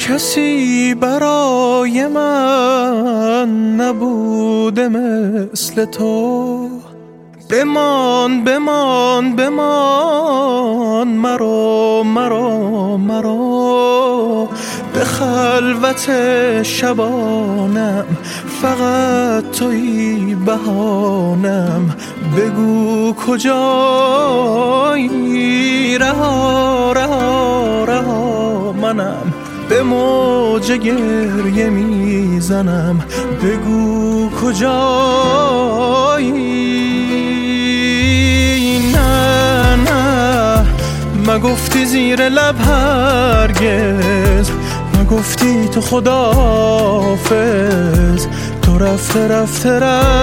کسی برای من نبوده مثل تو. بمان بمان بمان مرا مرا مرا، به خلوت شبانم فقط تویی بهانم. بگو کجایی، رها رها رها منم، به موج گریه میزنم. بگو کجایی. نه نه مگفتی زیر لب هرگز، مگفتی تو خداحافظ. تو رفته رفته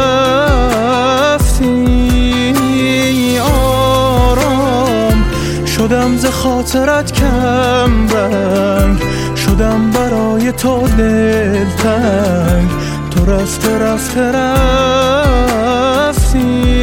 رفتی. آرام شدم ز خاطرت کم رنگ، شدم برای تو دلتنگ. تو رفته رفته رفتی.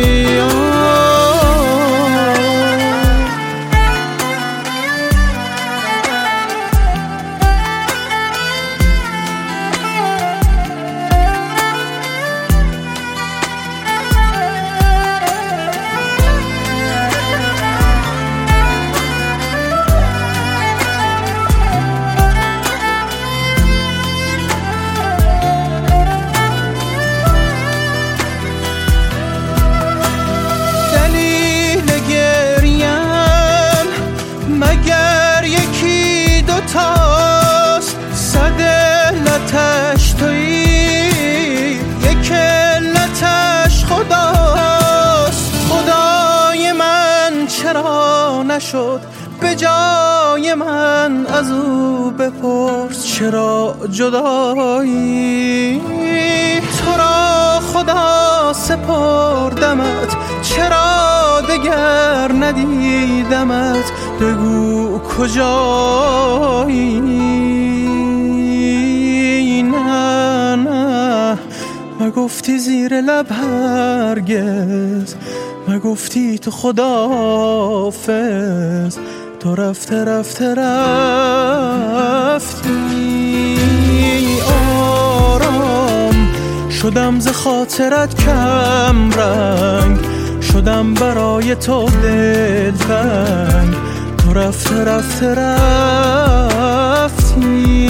مگر یکی دوتاست، صد علتش تویی، یک علتش خداست. خدای من چرا نشد به جای من، از او بپرس چرا جدایی. تو را خدا سپردمت، چرا دگر ندیدمت. بگو کجایی. نه نه مگفتی زیر لب هرگز، مگفتی تو خداحافظ. تو رفته رفته رفتی. آرام شدم ز خاطرت کم رنگ، شدم برای تو دلتنگ. تو رفته رفته رفتی.